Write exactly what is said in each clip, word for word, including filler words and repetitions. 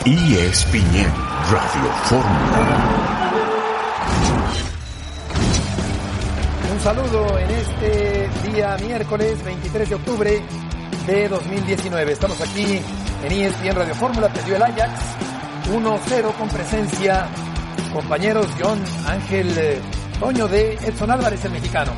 E S P N Radio Fórmula. Un saludo en este día miércoles veintitrés de octubre de dos mil diecinueve. Estamos aquí en E S P N Radio Fórmula. Perdió el Ajax uno cero con presencia, compañeros, John, Ángel, eh, Toño, de Edson Álvarez, el mexicano.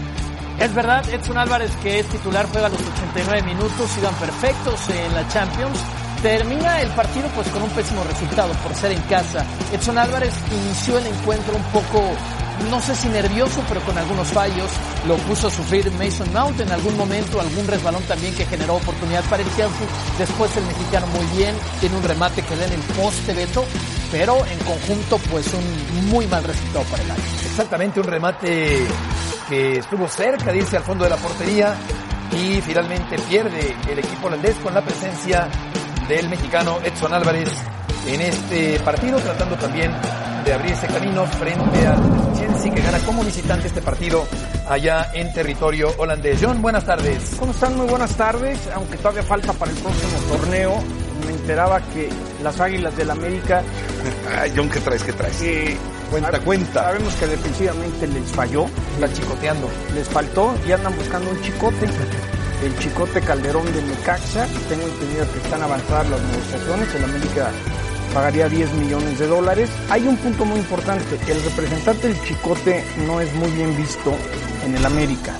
Es verdad, Edson Álvarez, que es titular, juega los ochenta y nueve minutos, iban perfectos en la Champions. Termina el partido pues con un pésimo resultado por ser en casa. Edson Álvarez inició el encuentro un poco, no sé si nervioso, pero con algunos fallos. Lo puso a sufrir Mason Mount en algún momento, algún resbalón también que generó oportunidad para el Chelsea. Después el mexicano muy bien, tiene un remate que da en el poste, Beto, pero en conjunto pues un muy mal resultado para el Ajax. Exactamente, un remate que estuvo cerca de irse al fondo de la portería y finalmente pierde el equipo holandés con la presencia del mexicano Edson Álvarez en este partido, tratando también de abrirse camino frente al Chelsea, que gana como visitante este partido allá en territorio holandés. John, buenas tardes. ¿Cómo están? Muy buenas tardes, aunque todavía falta para el próximo torneo. Me enteraba que las Águilas del América... Ay, John, ¿qué traes? ¿Qué traes? Eh, cuenta, sab- cuenta. Sabemos que defensivamente les falló. Está chicoteando. Les faltó y andan buscando un chicote. El Chicote Calderón de Necaxa. Tengo entendido que están avanzadas las negociaciones. El América pagaría diez millones de dólares. Hay un punto muy importante. El representante del Chicote no es muy bien visto en el América.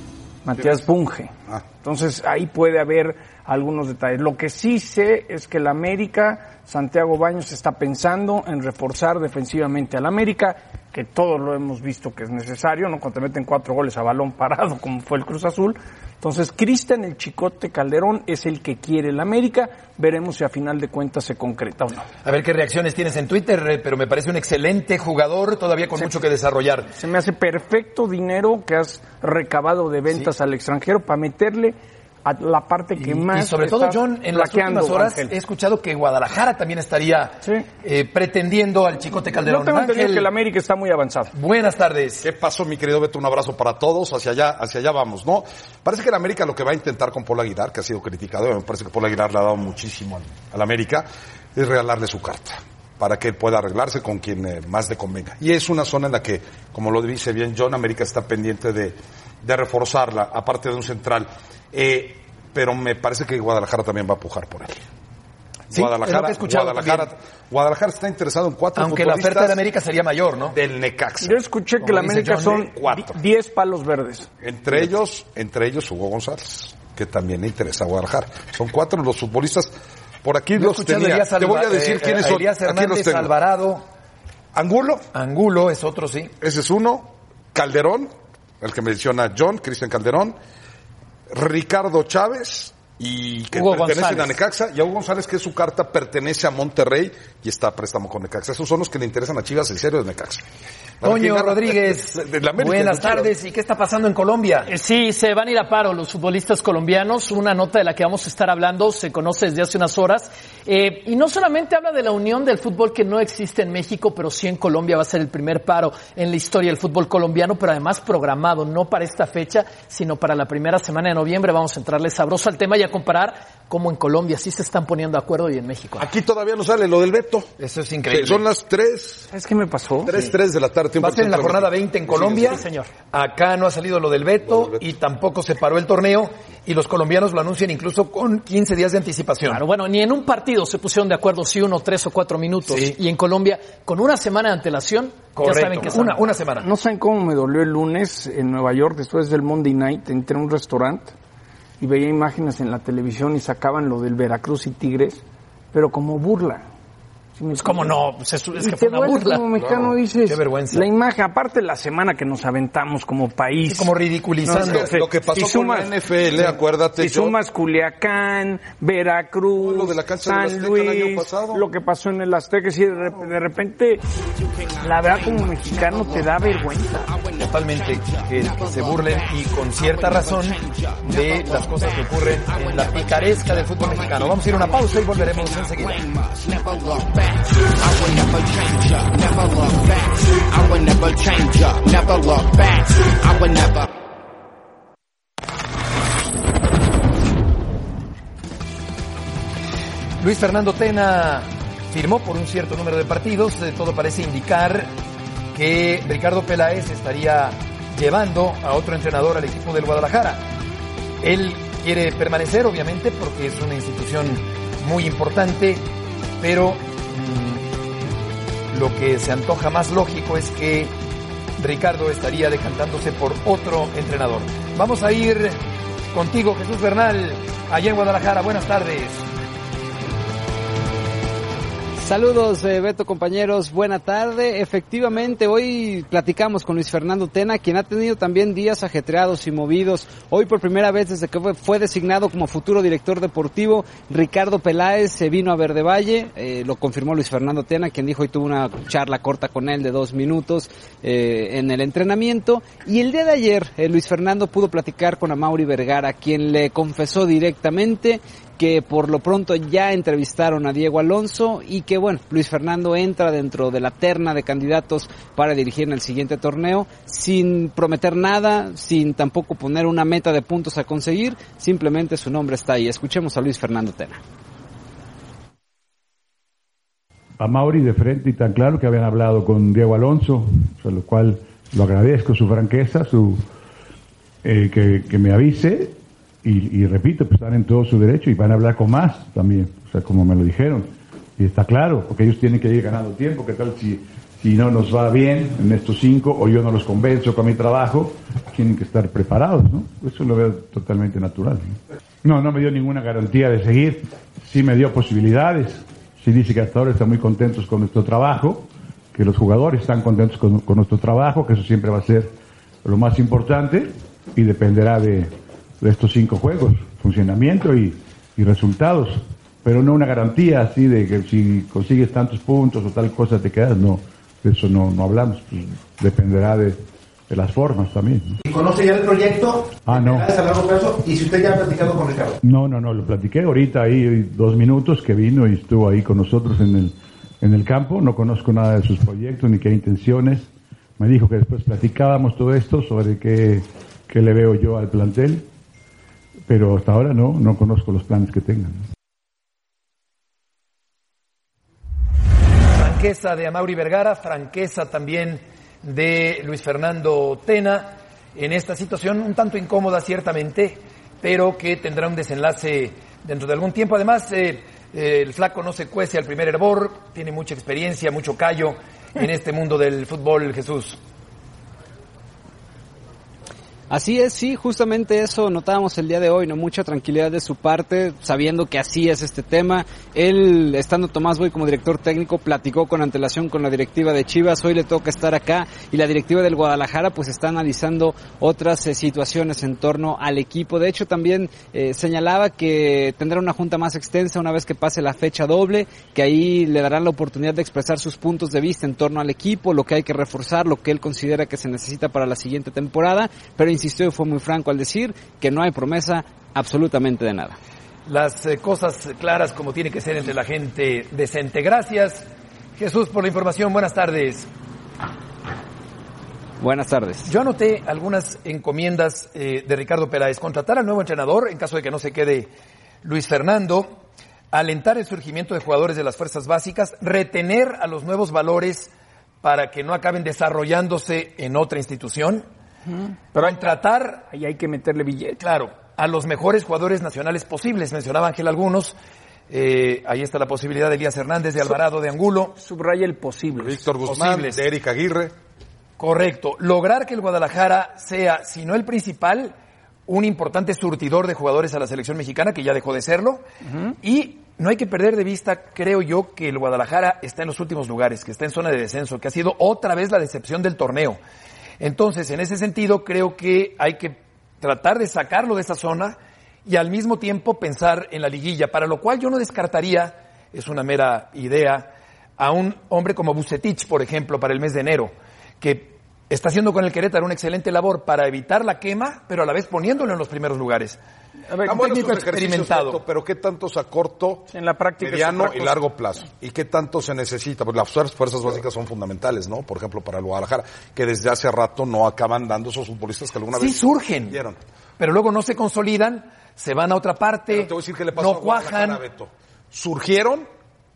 Matías Bunge. Ah. Entonces ahí puede haber algunos detalles. Lo que sí sé es que el América, Santiago Baños está pensando en reforzar defensivamente al América, que todos lo hemos visto que es necesario, ¿no? Cuando te meten cuatro goles a balón parado, como fue el Cruz Azul. Entonces, Cristian el Chicote Calderón es el que quiere el América. Veremos si a final de cuentas se concreta o no. A ver qué reacciones tienes en Twitter, eh, pero me parece un excelente jugador, todavía con Sí. mucho que desarrollar. Se me hace perfecto dinero que has recabado de ventas Sí. al extranjero para meterle a la parte que Y, más y sobre todo, está John, en las flaqueando, últimas horas Ángel. he escuchado que Guadalajara también estaría Sí. eh, pretendiendo al Chicote Calderón. Yo tengo entendido Ángel, que el América está muy avanzado. buenas tardes. ¿Qué pasó, mi querido Beto? Un abrazo para todos. Hacia allá, hacia allá vamos, ¿no? Parece que el América lo que va a intentar con Paul Aguilar, que ha sido criticado, me parece que Paul Aguilar le ha dado muchísimo al, al América, es regalarle su carta, para que él pueda arreglarse con quien eh, más le convenga. Y es una zona en la que, como lo dice bien John, América está pendiente de, de reforzarla, aparte de un central. Eh, pero me parece que Guadalajara también va a pujar por él. Sí, Guadalajara, es lo que he escuchado Guadalajara, también. Guadalajara está interesado en cuatro Aunque la futbolistas oferta de América sería mayor, ¿no? del Necaxa. Yo escuché Como que la dice América John, son de cuatro. diez palos verdes. Entre ellos, entre ellos Hugo González, que también le interesa a Guadalajara. Son cuatro los futbolistas. Por aquí Yo he los escuchado a tenía. Elías Te voy a Alva- decir eh, quiénes a son. Elías Aquí los Hernández, tengo. Alvarado, Angulo, Angulo es otro, sí. ese es uno. Calderón, el que menciona John, Cristian Calderón. Ricardo Chávez, y que Hugo pertenecen González. a Necaxa, y a Hugo González, que su carta pertenece a Monterrey y está a préstamo con Necaxa. Esos son los que le interesan a Chivas, en serio, de Necaxa. Para Toño quien gana- Rodríguez, de- de la América, buenas de Chivas. tardes. ¿Y qué está pasando en Colombia? Eh, Sí, se van a ir a paro los futbolistas colombianos, una nota de la que vamos a estar hablando, se conoce desde hace unas horas, eh, y no solamente habla de la unión del fútbol que no existe en México, pero sí en Colombia va a ser el primer paro en la historia del fútbol colombiano, pero además programado, no para esta fecha, sino para la primera semana de noviembre. Vamos a entrarle sabroso al tema y a comparar cómo en Colombia sí se están poniendo de acuerdo y en México. Aquí todavía no sale lo del Beto. Eso es Sí, increíble. son las tres, ¿Sabes qué me pasó? tres, tres de la tarde. tiempo Va a ser en la centro. jornada veinte en Colombia. Sí, señor. Acá no ha salido lo del veto, Lo del veto. y tampoco se paró el torneo, y los colombianos lo anuncian incluso con quince días de anticipación. Claro, bueno, ni en un partido se pusieron de acuerdo si uno, tres o cuatro minutos. Sí. Y en Colombia, con una semana de antelación, Correcto. ya saben que una, una semana. No saben cómo me dolió el lunes en Nueva York, después del Monday Night. Entré a un restaurante y veía imágenes en la televisión y sacaban lo del Veracruz y Tigres, pero como burla. ¿Sí me Pues cómo no, pues es, es Y que te fue una duele burla. como mexicano, Claro, dices. qué vergüenza. La imagen, aparte la semana que nos aventamos como país. Sí, como ridiculizando. No, sí, Lo que pasó si sumas- con la N F L, acuérdate, Si John. sumas Culiacán, Veracruz, Lo de la cancha del San Azteca el año Luis, pasado. lo que pasó en el Azteca, y de rep- de repente, la verdad como mexicano te da vergüenza. Totalmente, que se burlen, y con cierta razón, de las cosas que ocurren en la picaresca del fútbol mexicano. Vamos a ir a una pausa y volveremos enseguida. Never look back. I will never change up. Never look back. I will never change up. Never look back. I will never. Luis Fernando Tena firmó por un cierto número de partidos. Eh, todo parece indicar que Ricardo Peláez estaría llevando a otro entrenador al equipo del Guadalajara. Él quiere permanecer, obviamente, porque es una institución muy importante, pero mmm, lo que se antoja más lógico es que Ricardo estaría decantándose por otro entrenador. Vamos a ir contigo, Jesús Bernal, allá en Guadalajara. Buenas tardes. Saludos, eh, Beto, compañeros, buena tarde. Efectivamente, hoy platicamos con Luis Fernando Tena, quien ha tenido también días ajetreados y movidos. Hoy, por primera vez desde que fue, fue designado como futuro director deportivo, Ricardo Peláez se vino a Verde Valle, eh, lo confirmó Luis Fernando Tena, quien dijo y tuvo una charla corta con él de dos minutos eh, en el entrenamiento. Y el día de ayer, eh, Luis Fernando pudo platicar con Amaury Vergara, quien le confesó directamente que por lo pronto ya entrevistaron a Diego Alonso y que, bueno, Luis Fernando entra dentro de la terna de candidatos para dirigir en el siguiente torneo, sin prometer nada, sin tampoco poner una meta de puntos a conseguir, simplemente su nombre está ahí. Escuchemos a Luis Fernando Tena. A Mauri de frente y tan claro que habían hablado con Diego Alonso, por lo cual lo agradezco, su franqueza, su eh, que, que me avise. Y, y repito, pues están en todo su derecho y van a hablar con más también, o sea, como me lo dijeron. Y está claro, porque ellos tienen que ir ganando tiempo. ¿Qué tal si, si no nos va bien en estos cinco o yo no los convenzo con mi trabajo? Tienen que estar preparados, ¿no? Eso lo veo totalmente natural, ¿no? No, no me dio ninguna garantía de seguir. Sí me dio posibilidades. Sí dice que hasta ahora están muy contentos con nuestro trabajo, que los jugadores están contentos con, con nuestro trabajo, que eso siempre va a ser lo más importante y dependerá de de estos cinco juegos, funcionamiento y, y resultados, pero no una garantía así de que si consigues tantos puntos o tal cosa te quedas, no, de eso no, no hablamos, pues dependerá de, de las formas también, ¿no? ¿Y conoce ya el proyecto? Ah, no. A largo plazo, y si usted ya ha platicado con Ricardo. No, no, no, lo platiqué ahorita ahí dos minutos que vino y estuvo ahí con nosotros en el, en el campo, no conozco nada de sus proyectos ni qué intenciones, me dijo que después platicábamos todo esto sobre qué, qué le veo yo al plantel, pero hasta ahora no, no conozco los planes que tengan. Franqueza de Amaury Vergara, franqueza también de Luis Fernando Tena, en esta situación un tanto incómoda ciertamente, pero que tendrá un desenlace dentro de algún tiempo. Además, eh, eh, el flaco no se cuece al primer hervor, tiene mucha experiencia, mucho callo en este mundo del fútbol, Jesús. Así es, sí, justamente eso notábamos el día de hoy, ¿no? Mucha tranquilidad de su parte, sabiendo que así es este tema. Él, estando Tomás Boy como director técnico, platicó con antelación con la directiva de Chivas, hoy le toca estar acá, y la directiva del Guadalajara pues está analizando otras eh, situaciones en torno al equipo. De hecho, también eh, señalaba que tendrá una junta más extensa una vez que pase la fecha doble, que ahí le darán la oportunidad de expresar sus puntos de vista en torno al equipo, lo que hay que reforzar, lo que él considera que se necesita para la siguiente temporada, pero insistió y fue muy franco al decir que no hay promesa absolutamente de nada. Las eh, cosas claras como tiene que ser entre la gente decente. Gracias, Jesús, por la información. Buenas tardes. Buenas tardes. Yo anoté algunas encomiendas eh, de Ricardo Peláez. Contratar al nuevo entrenador en caso de que no se quede Luis Fernando, alentar el surgimiento de jugadores de las fuerzas básicas, retener a los nuevos valores para que no acaben desarrollándose en otra institución. Pero en tratar, ahí hay que meterle billete. Claro, a los mejores jugadores nacionales posibles. Mencionaba Ángel algunos. Eh, ahí está la posibilidad de Elías Hernández, de Alvarado, de Angulo. Subraya el posible. Víctor Guzmán, Posibles. de Eric Aguirre. Correcto. Lograr que el Guadalajara sea, si no el principal, un importante surtidor de jugadores a la selección mexicana, que ya dejó de serlo. Uh-huh. Y no hay que perder de vista, creo yo, que el Guadalajara está en los últimos lugares, que está en zona de descenso, que ha sido otra vez la decepción del torneo. Entonces, en ese sentido, creo que hay que tratar de sacarlo de esa zona y al mismo tiempo pensar en la liguilla, para lo cual yo no descartaría, es una mera idea, a un hombre como Vucetich, por ejemplo, para el mes de enero, que está haciendo con el Querétaro una excelente labor para evitar la quema, pero a la vez poniéndolo en los primeros lugares. A ver, un técnico experimentado. Pero ¿qué tantos a corto, en la práctica, mediano y largo plazo? ¿Y qué tanto se necesita? Pues las fuerzas básicas son fundamentales, ¿no? Por ejemplo, para el Guadalajara, que desde hace rato no acaban dando esos futbolistas que alguna sí, vez... Sí surgen, dieron. Pero luego no se consolidan, se van a otra parte, pero te voy a decir qué le pasó no cuajan. Beto. Surgieron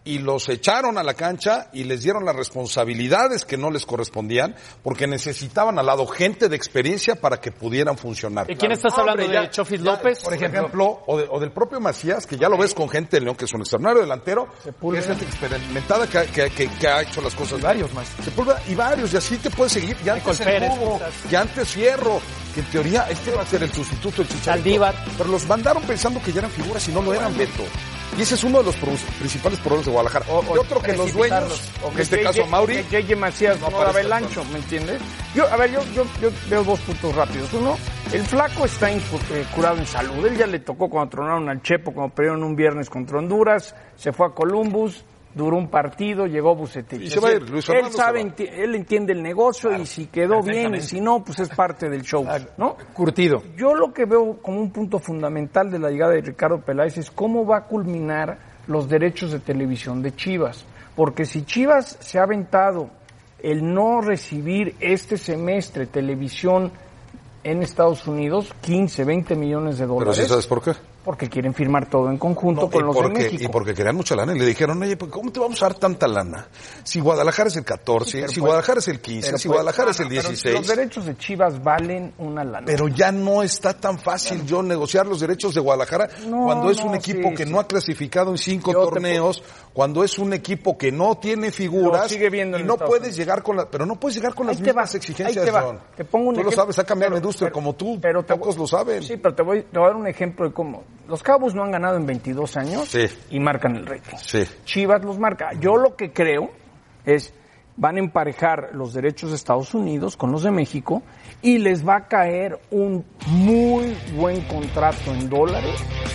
y los echaron a la cancha y les dieron las responsabilidades que no les correspondían porque necesitaban al lado gente de experiencia para que pudieran funcionar. ¿De quién estás Ah, hablando? hombre, ¿De ya- Chofis ya, López? Por ejemplo, o, de- o del propio Macías, que ya lo ves con gente de León, que es un extraordinario delantero, que es gente experimentada, que, que, que, que ha hecho las cosas. Varios más. Sepúlveda y varios, y así te puedes seguir. Ya antes el Pérez, Hugo, quizás. ya antes Fierro, que en teoría este va a ser el sustituto del Chicharito. Saldívar. Pero los mandaron pensando que ya eran figuras y no lo eran, Beto. Y ese es uno de los pro- principales problemas de Guadalajara. O- o y otro que los dueños, precipitarlos. O en este caso a Mauri, que J J Macías no, no daba aparezca el ancho, ¿me entiendes? Yo, a ver, yo, yo, yo veo dos puntos rápidos. Uno, el flaco está incu- eh, curado en salud. Él ya le tocó cuando tronaron al Chepo, cuando perdieron un viernes contra Honduras, se fue a Columbus, duró un partido, llegó Bucetich. Y se va a ir, Luis Fernando Él sabe, se va. enti- él entiende el negocio y si quedó bien y si no, pues es parte del show, ¿no? Curtido. Yo lo que veo como un punto fundamental de la llegada de Ricardo Peláez es cómo va a culminar los derechos de televisión de Chivas. Porque si Chivas se ha aventado el no recibir este semestre televisión en Estados Unidos, quince, veinte millones de pero dólares, sí sabes por qué. porque quieren firmar todo en conjunto No, con y, los porque, de México. y porque querían mucha lana y le dijeron, oye, pues, ¿cómo te vamos a dar tanta lana? Si Guadalajara es el catorce, Pero si pues- Guadalajara es el quince, Pero si pues, Guadalajara no, es el no, pero dieciséis. Los derechos de Chivas valen una lana. Pero ya no está tan fácil yo negociar los derechos de Guadalajara No, cuando es no, un equipo sí, que sí. no ha clasificado en cinco Yo te torneos, cuando es un equipo que no tiene figuras Lo sigue viendo y en no Estados puedes Unidos. llegar con la, pero no puedes llegar con Ahí las te va, mismas exigencias, ahí te va. John. Te pongo un Tú lo ejemplo. sabes, ha cambiado la Pero- industria pero- como tú, pero te pocos voy- lo saben. Sí, pero te voy, te voy a dar un ejemplo de cómo los Cabos no han ganado en veintidós años Sí. y marcan el rating. Sí. Chivas los marca. Yo lo que creo es van a emparejar los derechos de Estados Unidos con los de México y les va a caer un muy buen contrato en dólares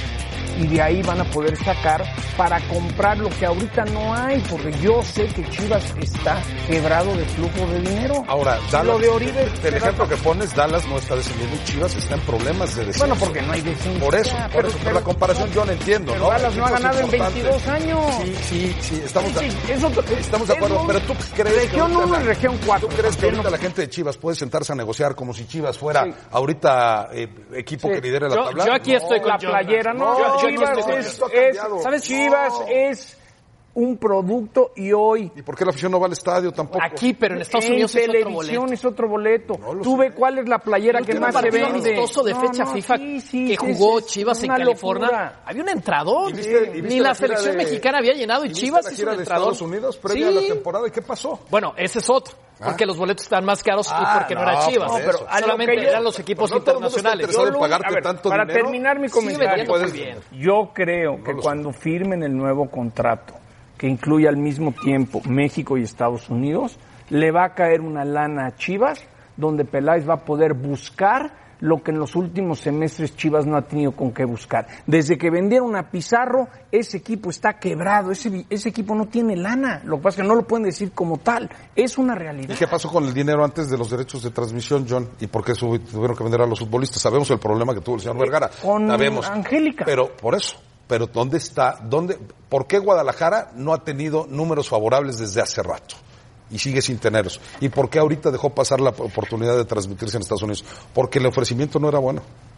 y de ahí van a poder sacar para comprar lo que ahorita no hay, porque yo sé que Chivas está quebrado de flujo de dinero. Ahora, Y Dallas, lo de Oribe, el pero- ejemplo que pones, Dallas no está descendiendo y Chivas está en problemas de descenso. Bueno, porque no hay descenso. Por eso, Ya, por pero- eso, pero pero- la comparación yo la entiendo, pero ¿no? Dallas no ha Equipos ganado en importantes. veintidós años. Sí, sí, sí, estamos, Sí, sí, eso- estamos de acuerdo, es pero tú crees región que ahorita uno y la- región cuatro. ¿Tú crees que también ahorita no- la gente de Chivas puede sentarse a negociar como si Chivas fuera Sí. ahorita eh, equipo Sí. que lidere la Yo- tabla? yo aquí No. estoy con la John. playera, no, No, yo- yo aquí Chivas estoy con es, esto ha es- cambiado. ¿sabes? Chivas No. es un producto y hoy ¿Y por qué la afición no va al estadio tampoco? Aquí, pero en Estados en Unidos es otro televisión boleto. es otro boleto. No lo Tú sé. ve cuál es la playera El que último más se partido vende. amistoso de No, fecha no, FIFA sí, sí, que sí, jugó es Chivas en una California, locura. había un entrador. ¿Y viste- y viste Ni la, la gira selección de- mexicana había llenado y ¿Y viste Chivas la hizo gira un de entrador. Estados Unidos previa Sí. a la temporada? ¿Y qué pasó? Bueno, ese es otro. Porque los boletos están más caros Ah, y porque no, no, era Chivas. por eso. a lo Solamente que yo- eran los equipos pues no todo el mundo está internacionales. interesado en lo- pagarte a ver, tanto para dinero. terminar mi Sigue comentario, vendiendo muy bien. yo creo que lo sé. cuando firmen el nuevo contrato, que incluye al mismo tiempo México y Estados Unidos, le va a caer una lana a Chivas, donde Peláez va a poder buscar lo que en los últimos semestres Chivas no ha tenido con qué buscar. Desde que vendieron a Pizarro, ese equipo está quebrado, ese, ese equipo no tiene lana. Lo que pasa es que no lo pueden decir como tal, es una realidad. ¿Y qué pasó con el dinero antes de los derechos de transmisión, John? ¿Y por qué sub- tuvieron que vender a los futbolistas? Sabemos el problema que tuvo el señor Vergara. con Sabemos. Angélica. Pero por eso. Pero ¿dónde está? ¿Dónde? ¿Por qué Guadalajara no ha tenido números favorables desde hace rato? Y sigue sin tenerlos. ¿Y por qué ahorita dejó pasar la oportunidad de transmitirse en Estados Unidos? Porque el ofrecimiento no era bueno.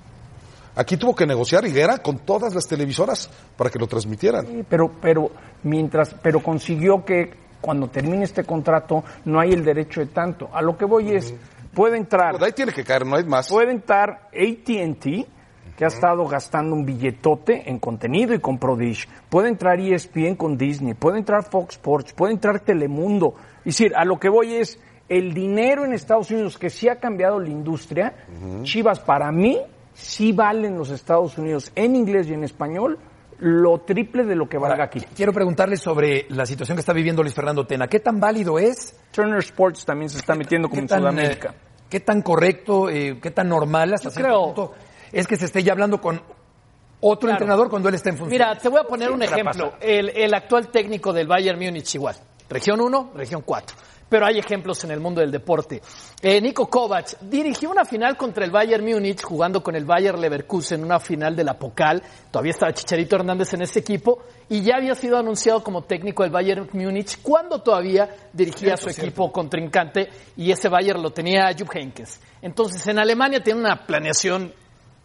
Aquí tuvo que negociar Higuera con todas las televisoras para que lo transmitieran. Sí, pero, pero mientras, pero consiguió que cuando termine este contrato no hay el derecho de tanto. A lo que voy es, puede entrar, Pues ahí tiene que caer, no hay más. puede entrar A T and T, que ha estado gastando un billetote en contenido y compró Dish. Puede entrar E S P N con Disney, puede entrar Fox Sports, puede entrar Telemundo. Es decir, a lo que voy es, el dinero en Estados Unidos, que sí ha cambiado la industria, Chivas para mí sí vale en los Estados Unidos, en inglés y en español, lo triple de lo que valga aquí. Quiero preguntarle sobre la situación que está viviendo Luis Fernando Tena. ¿Qué tan válido es? Turner Sports también se está metiendo como ¿Qué en tan, Sudamérica. eh, ¿Qué tan correcto, eh, qué tan normal hasta Yo cierto creo- punto es que se esté ya hablando con otro Claro. entrenador cuando él está en función? Mira, te voy a poner un Siempre ejemplo. pasa. El, el actual técnico del Bayern Múnich igual. Región uno, región cuatro. Pero hay ejemplos en el mundo del deporte. Eh, Niko Kovac dirigió una final contra el Bayern Múnich jugando con el Bayer Leverkusen, una final de la Pokal. Todavía estaba Chicharito Hernández en ese equipo y ya había sido anunciado como técnico del Bayern Múnich cuando todavía dirigía a su equipo contrincante y ese Bayern lo tenía Jupp Heynckes. Entonces en Alemania tiene una planeación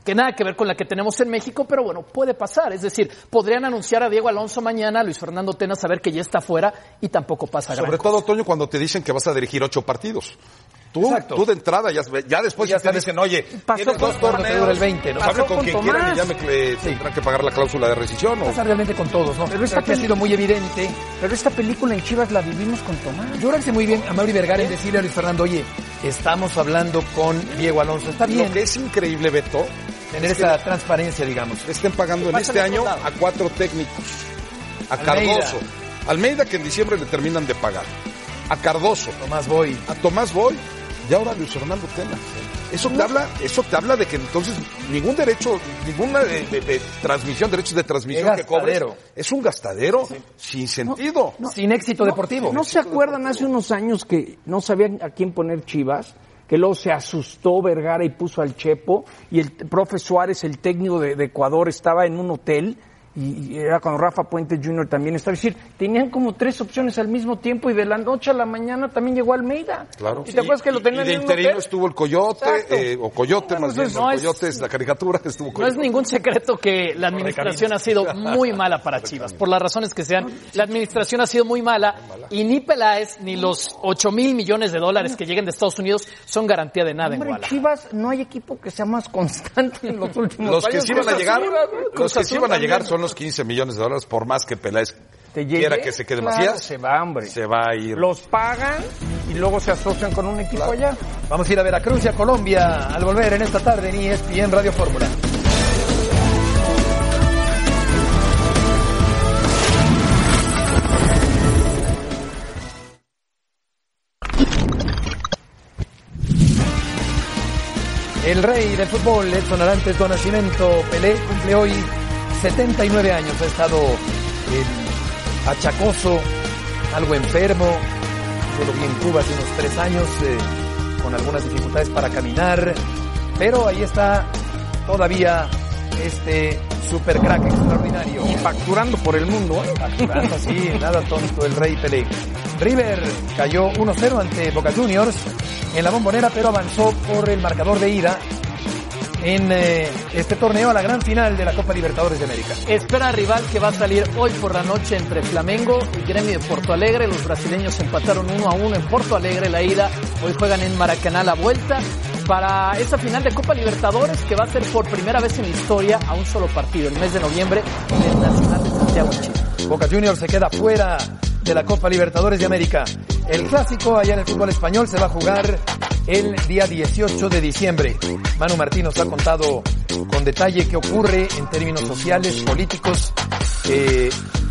que nada que ver con la que tenemos en México, pero bueno, puede pasar. Es decir, podrían anunciar a Diego Alonso mañana, Luis Fernando Tena saber que ya está fuera y tampoco pasa gran Sobre cosa. todo, Toño, cuando te dicen que vas a dirigir ocho partidos. Tú, Exacto. tú de entrada, ya, ya después Ya ya te sabes, dicen, oye, pasó tienes con- dos cuando te torneos, dura el veinte, ¿no? pues hable Pasó con con quien quieran y ya Tomás. me eh, tendrán que pagar la cláusula de rescisión. ¿o? Pasa realmente con todos, ¿no? Pero esta Creo que ha sido muy evidente. Pero esta película en Chivas la vivimos con Tomás. Yo creo que hace muy bien a Mauri Vergara en decirle a Luis Fernando, oye, estamos hablando con Diego Alonso. Está bien Lo que es increíble, Beto, tener es que esa transparencia, digamos. le estén pagando en Pasa este al otro año lado. a cuatro técnicos. A Almeida. Cardoso. Almeida, que en diciembre le terminan de pagar. A Cardoso. Tomás Boy. A Tomás Boy. Y ahora Luis Fernando Tena. Eso te habla, eso te habla de que entonces ningún derecho, ninguna de, de- de transmisión, derechos de transmisión Qué que cobres, gastadero. es un gastadero sin sentido. Sin éxito deportivo. ¿No se acuerdan hace unos años que no sabían a quién poner Chivas? Que luego se asustó Vergara y puso al Chepo, y el profe Suárez, el técnico de, de Ecuador, estaba en un hotel, y, y era cuando Rafa Puente junior también estaba. Es decir, tenían como tres opciones al mismo tiempo, y de la noche a la mañana también llegó Almeida. Claro. ¿Y te acuerdas que lo tenían y de en un interino hotel? estuvo el Coyote, Exacto. eh, o Coyote más bien, no no, el es- Coyote es la caricatura, estuvo No es Coyote. ningún secreto que la administración ha sido muy mala para Chivas, por las razones que sean. La administración ha sido muy mala y ni Peláez ni los ocho mil millones de dólares que lleguen de Estados Unidos son garantía de nada en Hombre, Guadalajara. Chivas no hay equipo que sea más constante en los últimos Los que años. sí van a Cruz llegar, Azul, los Cruz que sí Azul van a llegar también. son los quince millones de dólares, por más que Peláez Te llegue, quiera que se quede claro, Macías, se va, hombre. se va a ir. Los pagan y luego se asocian con un equipo allá. Vamos a ir a Veracruz y a Colombia al volver en esta tarde en E S P N Radio Fórmula. El rey del fútbol, Edson Arantes do Nascimento Pelé, cumple hoy setenta y nueve años. Ha estado eh, achacoso, algo enfermo. Yo lo vi en Cuba hace unos tres años, eh, con algunas dificultades para caminar. Pero ahí está todavía este super crack extraordinario. Y facturando por el mundo, ¿eh? Facturando así, nada tonto el rey Pelé. River cayó uno cero ante Boca Juniors en la Bombonera, pero avanzó por el marcador de ida en eh, este torneo a la gran final de la Copa Libertadores de América. Espera rival que va a salir hoy por la noche entre Flamengo y Gremio de Porto Alegre. Los brasileños empataron uno a uno en Porto Alegre la ida. Hoy juegan en Maracaná la vuelta para esa final de Copa Libertadores que va a ser por primera vez en la historia a un solo partido, el mes de noviembre en el Nacional de Santiago, Chile. Boca Juniors se queda fuera de la Copa Libertadores de América. El clásico allá en el fútbol español se va a jugar el día dieciocho de diciembre. Manu Martín nos ha contado con detalle qué ocurre en términos sociales, políticos, que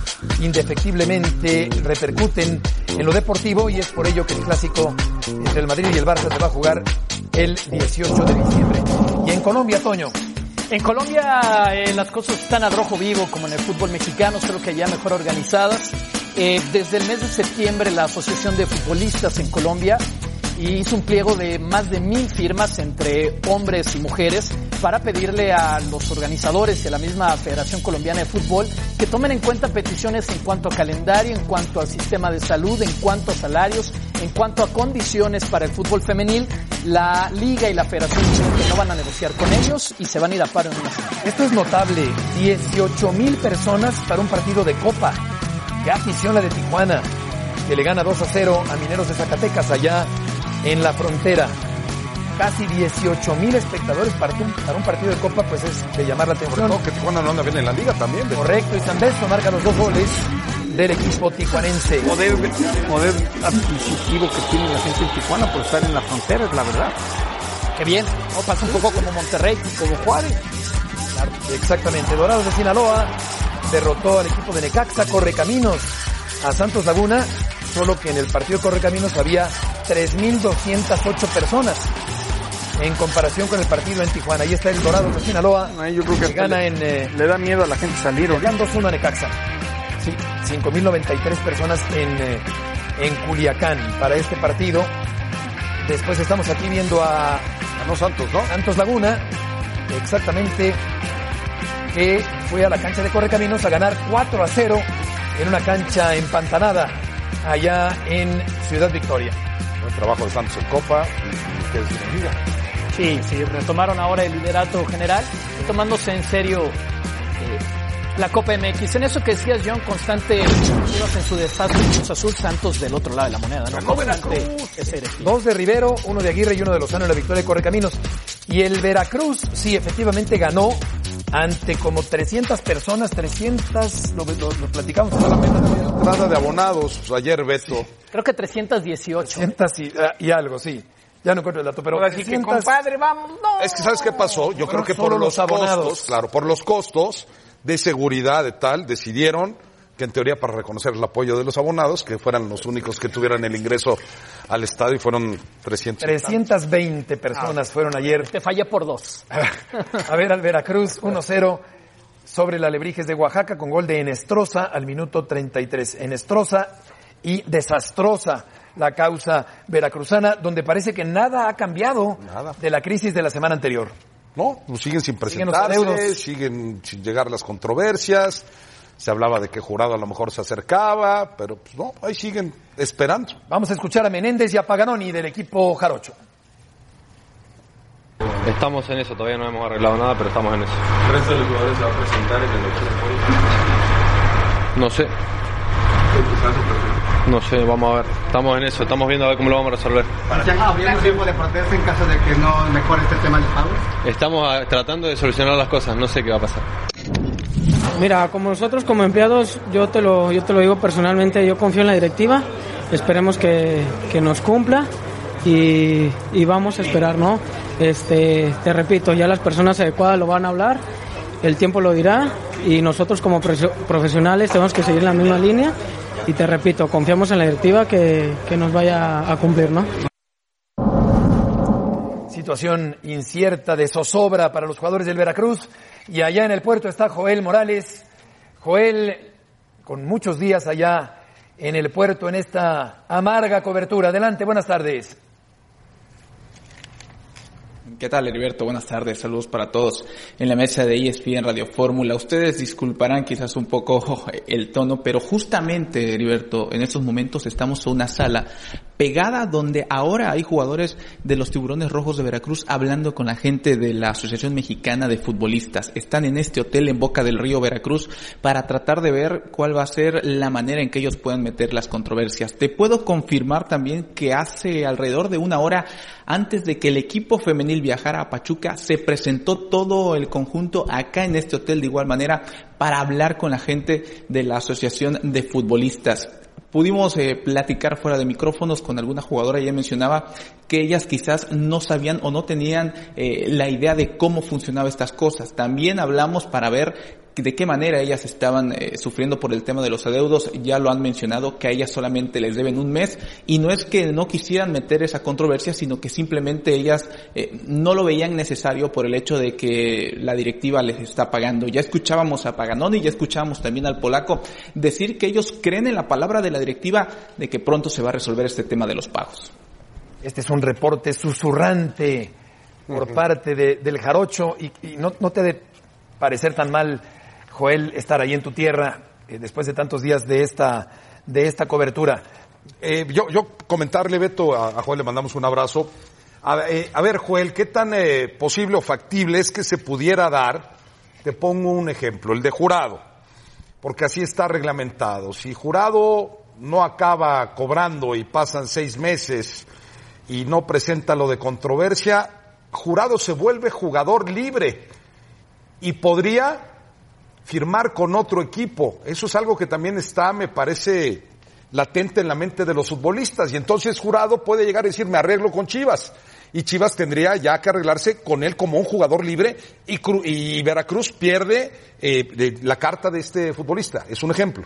indefectiblemente repercuten en lo deportivo, y es por ello que el clásico entre el Madrid y el Barça se va a jugar el dieciocho de diciembre. Y en Colombia, Toño. En Colombia eh, las cosas están al rojo vivo como en el fútbol mexicano, solo que ya mejor organizadas. Eh, desde el mes de septiembre la Asociación de Futbolistas en Colombia hizo un pliego de más de mil firmas entre hombres y mujeres para pedirle a los organizadores y a la misma Federación Colombiana de Fútbol que tomen en cuenta peticiones en cuanto a calendario, en cuanto al sistema de salud, en cuanto a salarios, en cuanto a condiciones para el fútbol femenil. La Liga y la Federación dicen que no van a negociar con ellos y se van a ir a paro en una semana. Esto es notable, dieciocho mil personas para un partido de Copa. Qué afición la de Tijuana, que le gana dos a cero a Mineros de Zacatecas allá en la frontera. Casi dieciocho mil espectadores para un, para un partido de Copa, pues es de llamar la Sobre atención. todo que Tijuana no anda bien en la liga también. Beto. Correcto, y San Beso marca los dos goles del equipo tijuanense. Poder, poder adquisitivo que tiene la gente en Tijuana por estar en la frontera, es la verdad. Qué bien, ¿no? Pasa un poco como Monterrey, como Juárez. Claro, exactamente. Dorados de Sinaloa derrotó al equipo de Necaxa. Correcaminos a Santos Laguna, solo que en el partido de Correcaminos había tres mil doscientas ocho personas en comparación con el partido en Tijuana. Ahí está el Dorados de Sinaloa, Ay, yo creo que que gana le, en eh, le da miedo a la gente salir, ¿o no? León dos uno a Necaxa. Sí, cinco mil noventa y tres personas en, eh, en Culiacán para este partido. Después estamos aquí viendo a Ganó Santos, ¿no? Santos Laguna, exactamente, que fue a la cancha de Correcaminos a ganar cuatro a cero en una cancha empantanada allá en Ciudad Victoria. Buen trabajo de Santos en Copa y que es en liga. Sí, sí, retomaron ahora el liderato general, tomándose en serio eh, la Copa M X. En eso que decías, John, constante ibas en su despacho Cruz Azul, Santos del otro lado de la moneda, ¿no? Ganó Veracruz. Dos de Rivero, uno de Aguirre y uno de Lozano en la victoria de Correcaminos. Y el Veracruz, sí, efectivamente ganó ante como trescientas personas, trescientas, lo, lo, lo platicamos solamente. Entrada de abonados ayer, Beto. Creo que trescientas dieciocho. trescientas y, y algo, sí. Ya no encuentro el dato, pero Ahora sí que, compadre, vamos, no. Es que, ¿sabes qué pasó? Yo No, creo que solo por los los abonados. costos, claro, por los costos de seguridad de tal, decidieron que en teoría para reconocer el apoyo de los abonados, que fueran los únicos que tuvieran el ingreso al estadio, y fueron trescientas. trescientas veinte personas fueron ayer. Te fallé por dos. A ver al Veracruz, uno cero sobre la Alebrijes de Oaxaca con gol de Enestrosa al minuto treinta y tres. Enestrosa y desastrosa la causa veracruzana, donde parece que nada ha cambiado Nada. de la crisis de la semana anterior. No, pues siguen sin Siguen los presentarse, adeudos. siguen sin llegar las controversias. Se hablaba de que Jurado a lo mejor se acercaba, pero pues no, ahí siguen esperando. Vamos a escuchar a Menéndez y a Paganoni del equipo Jarocho. Estamos en eso, todavía no hemos arreglado nada, pero estamos en eso. ¿El resto de los jugadores se va a presentar en el ocho de No sé, no sé, vamos a ver. Estamos en eso, estamos viendo a ver cómo lo vamos a resolver. ¿Ya habría un tiempo de protesta en caso de que no mejore este tema de pagos? Estamos ah, tratando de solucionar las cosas, no sé qué va a pasar. Mira, como nosotros como empleados, yo te lo, yo te lo digo personalmente, yo confío en la directiva, esperemos que, que nos cumpla y, y vamos a esperar, ¿no? Este, te repito, ya las personas adecuadas lo van a hablar, el tiempo lo dirá y nosotros como profesionales tenemos que seguir la misma línea y te repito, confiamos en la directiva que, que nos vaya a cumplir, ¿no? Situación incierta de zozobra para los jugadores del Veracruz. Y allá en el puerto está Joel Morales. Joel, con muchos días allá en el puerto en esta amarga cobertura. Adelante, buenas tardes. ¿Qué tal, Heriberto? Buenas tardes, saludos para todos en la mesa de E S P N Radio Fórmula. Ustedes disculparán quizás un poco el tono, pero justamente, Heriberto, en estos momentos estamos en una sala pegada donde ahora hay jugadores de los Tiburones Rojos de Veracruz hablando con la gente de la Asociación Mexicana de Futbolistas. Están en este hotel en Boca del Río, Veracruz, para tratar de ver cuál va a ser la manera en que ellos puedan meter las controversias. Te puedo confirmar también que hace alrededor de una hora antes de que el equipo femenil viajara a Pachuca, se presentó todo el conjunto acá en este hotel de igual manera para hablar con la gente de la Asociación de Futbolistas. Pudimos eh, platicar fuera de micrófonos con alguna jugadora, ella mencionaba que ellas quizás no sabían o no tenían eh, la idea de cómo funcionaban estas cosas. También hablamos para ver de qué manera ellas estaban eh, sufriendo por el tema de los adeudos. Ya lo han mencionado, que a ellas solamente les deben un mes, y no es que no quisieran meter esa controversia, sino que simplemente ellas eh, no lo veían necesario por el hecho de que la directiva les está pagando. Ya escuchábamos a Paganoni, ya escuchábamos también al polaco decir que ellos creen en la palabra de la directiva de que pronto se va a resolver este tema de los pagos. Este es un reporte susurrante por uh-huh. parte de, del Jarocho, y, y no, no te ha de parecer tan mal, Joel, estar ahí en tu tierra eh, después de tantos días de esta de esta cobertura. Eh, yo, yo comentarle, Beto, a, a Joel le mandamos un abrazo. A, eh, a ver, Joel, ¿qué tan eh, posible o factible es que se pudiera dar? Te pongo un ejemplo, el de Jurado, porque así está reglamentado. Si Jurado no acaba cobrando y pasan seis meses y no presenta lo de controversia, Jurado se vuelve jugador libre y podría firmar con otro equipo. Eso es algo que también está, me parece, latente en la mente de los futbolistas. Y entonces Jurado puede llegar a decir, me arreglo con Chivas. Y Chivas tendría ya que arreglarse con él como un jugador libre, y, Cru- y Veracruz pierde eh, de la carta de este futbolista. Es un ejemplo.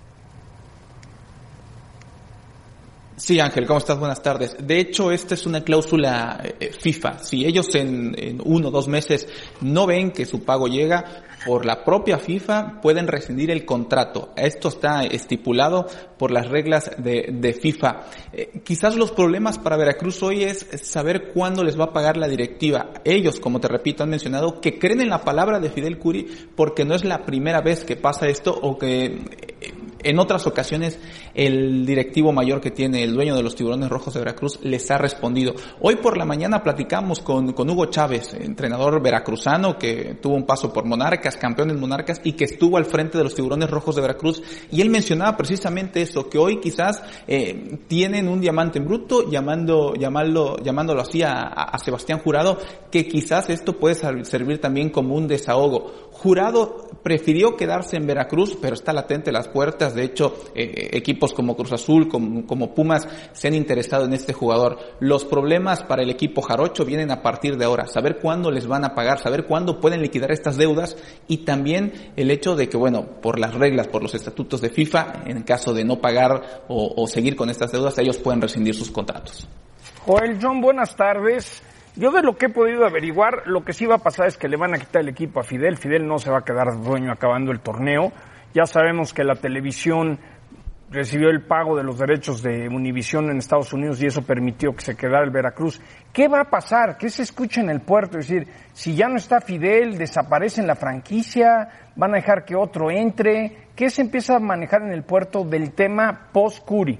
Sí, Ángel, ¿cómo estás? Buenas tardes. De hecho, esta es una cláusula eh, FIFA. Si ellos en, en uno o dos meses no ven que su pago llega, por la propia FIFA pueden rescindir el contrato. Esto está estipulado por las reglas de, de FIFA. Eh, quizás los problemas para Veracruz hoy es saber cuándo les va a pagar la directiva. Ellos, como te repito, han mencionado que creen en la palabra de Fidel Curi, porque no es la primera vez que pasa esto, o que eh, en otras ocasiones el directivo mayor que tiene, el dueño de los Tiburones Rojos de Veracruz, les ha respondido. Hoy por la mañana platicamos con, con Hugo Chávez, entrenador veracruzano que tuvo un paso por Monarcas, campeón en Monarcas y que estuvo al frente de los Tiburones Rojos de Veracruz, y él mencionaba precisamente eso, que hoy quizás eh, tienen un diamante en bruto, llamando, llamarlo, llamándolo así a, a Sebastián Jurado, que quizás esto puede servir también como un desahogo. Jurado prefirió quedarse en Veracruz, pero está latente las puertas. De hecho, eh, equipos como Cruz Azul, como, como Pumas, se han interesado en este jugador. Los problemas para el equipo jarocho vienen a partir de ahora. Saber cuándo les van a pagar, saber cuándo pueden liquidar estas deudas, y también el hecho de que, bueno, por las reglas, por los estatutos de FIFA, en caso de no pagar o, o seguir con estas deudas, ellos pueden rescindir sus contratos. Joel, John, buenas tardes. Yo de lo que he podido averiguar, lo que sí va a pasar es que le van a quitar el equipo a Fidel. Fidel no se va a quedar dueño acabando el torneo. Ya sabemos que la televisión recibió el pago de los derechos de Univisión en Estados Unidos y eso permitió que se quedara el Veracruz. ¿Qué va a pasar? ¿Qué se escucha en el puerto? Es decir, si ya no está Fidel, desaparece en la franquicia, van a dejar que otro entre. ¿Qué se empieza a manejar en el puerto del tema post-Curi?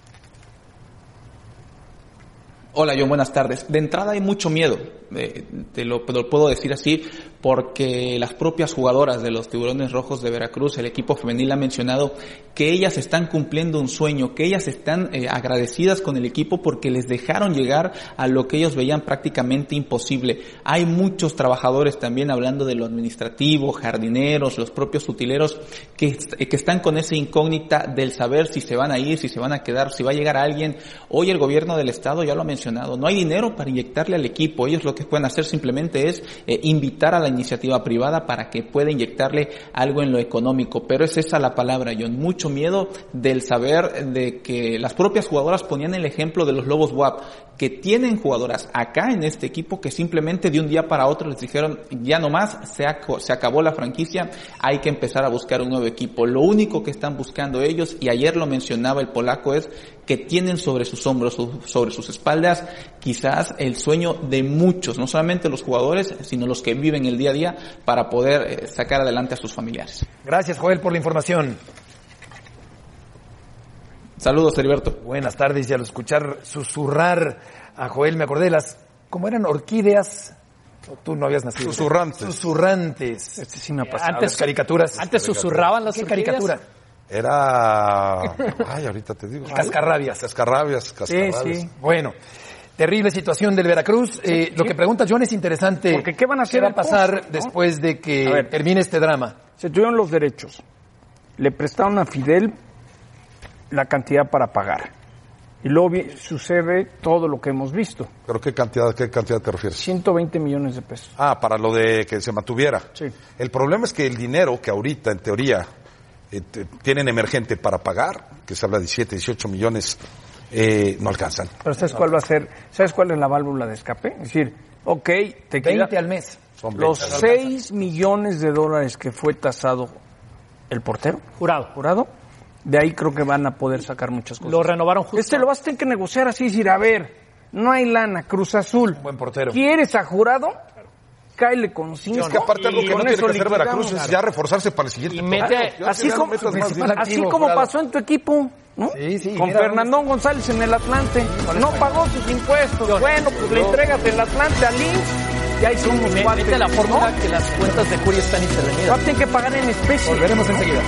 Hola, John, buenas tardes. De entrada hay mucho miedo, eh, te, lo, te lo puedo decir así, porque las propias jugadoras de los Tiburones Rojos de Veracruz, el equipo femenil, ha mencionado que ellas están cumpliendo un sueño, que ellas están eh, agradecidas con el equipo porque les dejaron llegar a lo que ellos veían prácticamente imposible. Hay muchos trabajadores también, hablando de lo administrativo, jardineros, los propios utileros, que, que están con esa incógnita del saber si se van a ir, si se van a quedar, si va a llegar alguien. Hoy el gobierno del estado ya lo ha mencionado, no hay dinero para inyectarle al equipo. Ellos lo que pueden hacer simplemente es eh, invitar a la iniciativa privada para que pueda inyectarle algo en lo económico, pero es esa la palabra, John, mucho miedo del saber de que las propias jugadoras ponían el ejemplo de los Lobos W A P, que tienen jugadoras acá en este equipo que simplemente de un día para otro les dijeron, ya no más, se, ac- se acabó la franquicia, hay que empezar a buscar un nuevo equipo. Lo único que están buscando ellos, y ayer lo mencionaba el polaco, es que tienen sobre sus hombros, sobre sus espaldas, quizás el sueño de muchos, no solamente los jugadores, sino los que viven el día a día, para poder sacar adelante a sus familiares. Gracias, Joel, por la información. Saludos, Heriberto. Buenas tardes, y al escuchar susurrar a Joel me acordé de las, ¿cómo eran? Orquídeas. ¿O tú no habías nacido? Susurrantes. Susurrantes. Este sí me ha pasado. Antes caricaturas. Antes susurraban las ¿Qué orquídeas? caricatura? Era... Ay, ahorita te digo. Cascarrabias. Cascarrabias, cascarrabias. Sí, sí. Bueno, terrible situación del Veracruz. Eh, sí, lo que pregunta John es interesante. Porque ¿qué van a hacer? ¿Qué va a pasar post, ¿no? después de que a ver, termine este drama? Se tuvieron los derechos. Le prestaron a Fidel la cantidad para pagar. Y luego vi- sucede todo lo que hemos visto. ¿Pero qué cantidad, qué cantidad te refieres? ciento veinte millones de pesos. Ah, para lo de que se mantuviera. Sí. El problema es que el dinero que ahorita, en teoría, eh, te- tienen emergente para pagar, que se habla de diecisiete, dieciocho millones, eh, no alcanzan. Pero ¿sabes cuál va a ser? ¿Sabes cuál es la válvula de escape? Es decir, ok, te queda veinte al mes. Son los veinte. seis millones de dólares que fue tasado el portero. Jurado. Jurado. De ahí creo que van a poder sacar muchas cosas. Lo renovaron justo. Este lo vas a tener que negociar así, decir, a ver, no hay lana, Cruz Azul. Buen portero. ¿Quieres a Jurado? Cáele con cinco. Es que aparte algo y que no con tiene eso que hacer liquidamos. Veracruz es ya reforzarse para el siguiente. Y torneo. mete- Ya Así que ya no como, metas más principal dinero. así activo, como Jurado. pasó en tu equipo, ¿no? Sí, sí, Con mira, Fernandón González en el Atlante. No pagó sus impuestos. Bueno, pues le entregas el Atlante al Linz y ahí somos Me- cuates. Mete la fórmula ¿no? que las cuentas de Curi están Va a intervenidas. tener que pagar en especie. Volveremos enseguida.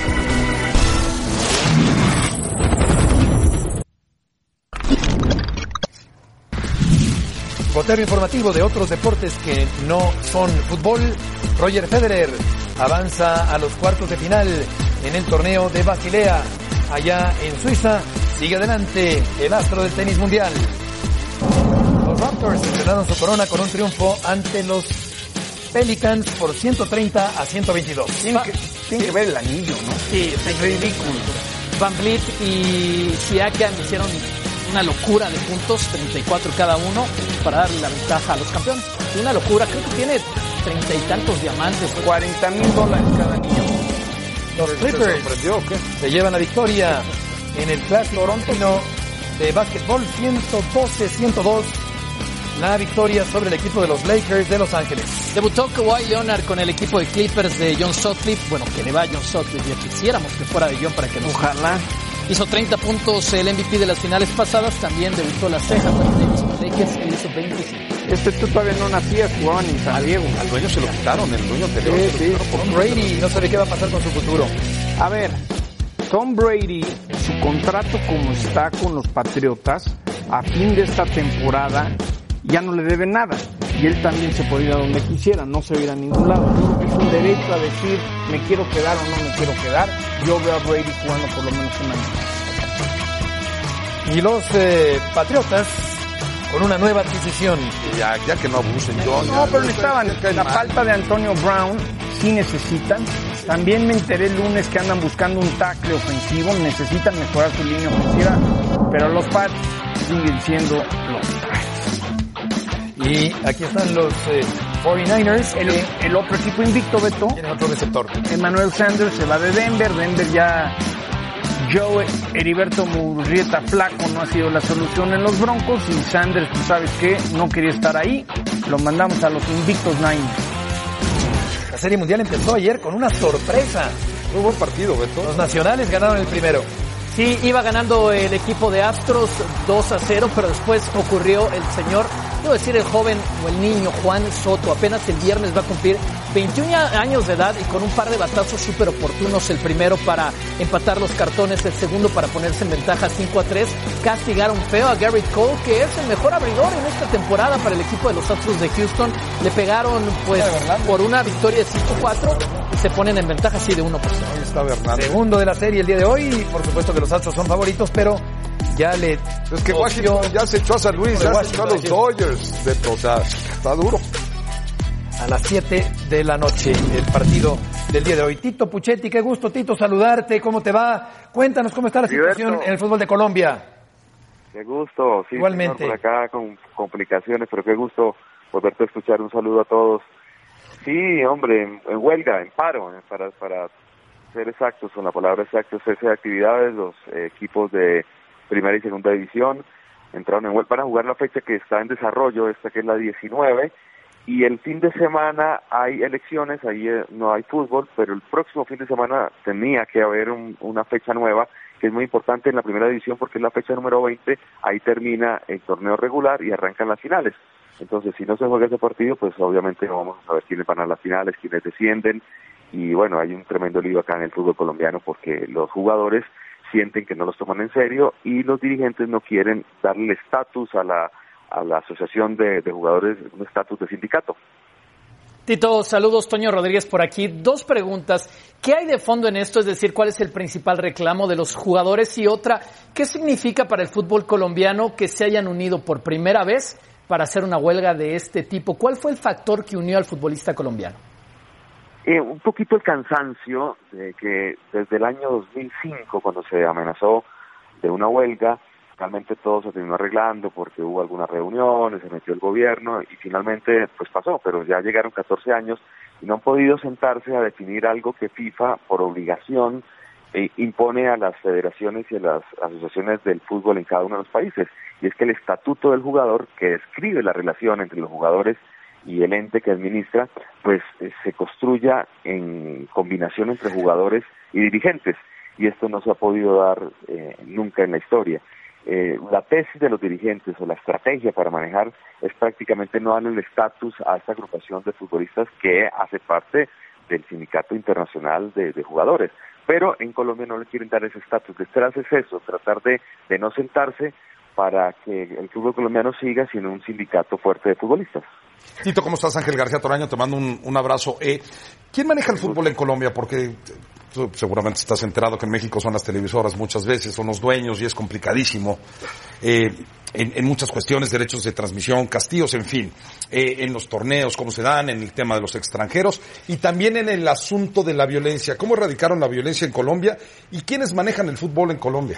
Gotero informativo de otros deportes que no son fútbol. Roger Federer avanza a los cuartos de final en el torneo de Basilea, allá en Suiza. Sigue adelante el astro del tenis mundial. Los Raptors estrenaron su corona con un triunfo ante los Pelicans por ciento treinta a ciento veintidós. Tienen que, tienen que ver el anillo, ¿no? Sí, es ridículo. Van Vliet y Siakam hicieron una locura de puntos, treinta y cuatro cada uno, para darle la ventaja a los campeones. Una locura, creo que tiene treinta y tantos diamantes. cuarenta mil dólares cada niño. Los Clippers ¿Sorprendió o qué? se llevan la victoria en el clásico torontino de básquetbol ciento doce a ciento dos la victoria sobre el equipo de los Lakers de Los Ángeles. Debutó Kawhi Leonard con el equipo de Clippers de John Sutcliffe. Bueno, que le va a John Sutcliffe, ya quisiéramos que fuera de John para que nos... Ojalá. Hizo treinta puntos, el M V P de las finales pasadas. También debutó la ceja con los Lakers, él hizo veinticinco. Este tú todavía no nacías, jugaban en San Diego. Al dueño se lo quitaron, el dueño anterior. Sí, sí. Tom Brady no sabe qué va a pasar con su futuro. A ver, Tom Brady, su contrato como está con los Patriotas, a fin de esta temporada ya no le debe nada. Y él también se puede ir a donde quisiera, no se va a ir a ningún lado. Yo creo que es un derecho a decir, me quiero quedar o no me quiero quedar. Yo veo a Brady jugando por lo menos un año. Y los eh, Patriotas con una nueva adquisición. Ya, ya que no abusen. Yo, no, ya, pero necesitaban la falta de Antonio Brown, sí necesitan. También me enteré el lunes que andan buscando un tackle ofensivo, necesitan mejorar su línea ofensiva, pero los Pats siguen siendo los Pats. Y aquí están los eh, cuarenta y nueve ers. El, el otro equipo invicto, Beto. Tiene otro receptor. Emmanuel Sanders se va de Denver. Denver ya... Joe Heriberto Murrieta flaco no ha sido la solución en los Broncos. Y Sanders, tú sabes que no quería estar ahí. Lo mandamos a los invictos Niners. La Serie Mundial empezó ayer con una sorpresa. Muy buen partido, Beto. Los nacionales ganaron el primero. Sí, iba ganando el equipo de Astros dos a cero, pero después ocurrió el señor, debo decir el joven o el niño Juan Soto, apenas el viernes va a cumplir veintiún años de edad y con un par de batazos súper oportunos, el primero para empatar los cartones, el segundo para ponerse en ventaja cinco a tres, castigaron feo a Garrett Cole, que es el mejor abridor en esta temporada para el equipo de los Astros de Houston, le pegaron pues por una victoria de cinco a cuatro y se ponen en ventaja así de uno por cero. Ahí está Bernardo. Segundo de la serie el día de hoy, y por supuesto que los Astros son favoritos, pero ya le... Es que Washington ya se echó a San Luis, ya se echó a los Dodgers, Beto, o sea, está duro. A las siete de la noche, el partido del día de hoy. Tito Puchetti, qué gusto, Tito, saludarte, ¿cómo te va? Cuéntanos cómo está la situación Roberto, en el fútbol de Colombia. Qué gusto, sí, igualmente. Señor, por acá con complicaciones, pero qué gusto volverte a escuchar, un saludo a todos. Sí, hombre, en, en huelga, en paro, eh, para, para ser exactos, con la palabra exacta, cese de actividades, los eh, equipos de primera y segunda división entraron en huelga para jugar la fecha que está en desarrollo, esta que es la diecinueve, y el fin de semana hay elecciones, ahí eh, no hay fútbol, pero el próximo fin de semana tenía que haber un, una fecha nueva, que es muy importante en la primera división porque es la fecha número veinte, ahí termina el torneo regular y arrancan las finales. Entonces, si no se juega ese partido, pues obviamente no vamos a saber quiénes van a las finales, quiénes descienden, y bueno, hay un tremendo lío acá en el fútbol colombiano porque los jugadores sienten que no los toman en serio y los dirigentes no quieren darle estatus a la a la asociación de, de jugadores, un estatus de sindicato. Tito, saludos, Toño Rodríguez por aquí. Dos preguntas. ¿Qué hay de fondo en esto? Es decir, ¿cuál es el principal reclamo de los jugadores? Y otra, ¿qué significa para el fútbol colombiano que se hayan unido por primera vez para hacer una huelga de este tipo? ¿Cuál fue el factor que unió al futbolista colombiano? Eh, un poquito el cansancio de que desde el año dos mil cinco, cuando se amenazó de una huelga, finalmente todo se terminó arreglando porque hubo algunas reuniones, se metió el gobierno y finalmente pues pasó, pero ya llegaron catorce años y no han podido sentarse a definir algo que FIFA por obligación eh, impone a las federaciones y a las asociaciones del fútbol en cada uno de los países, y es que el estatuto del jugador, que describe la relación entre los jugadores y el ente que administra, pues eh, se construya en combinación entre jugadores y dirigentes, y esto no se ha podido dar eh, nunca en la historia. Eh, la tesis de los dirigentes o la estrategia para manejar es prácticamente no darle el estatus a esta agrupación de futbolistas que hace parte del sindicato internacional de, de jugadores, pero en Colombia no le quieren dar ese estatus. Detrás es eso, tratar de, de no sentarse para que el fútbol colombiano siga sin un sindicato fuerte de futbolistas. Tito, ¿cómo estás? Ángel García Toraño, te mando un, un abrazo. Eh, ¿Quién maneja el fútbol en Colombia? Porque tú seguramente estás enterado que en México son las televisoras muchas veces, son los dueños y es complicadísimo eh, en, en muchas cuestiones, derechos de transmisión, castigos, en fin, eh, en los torneos, cómo se dan, en el tema de los extranjeros y también en el asunto de la violencia. ¿Cómo erradicaron la violencia en Colombia y quiénes manejan el fútbol en Colombia?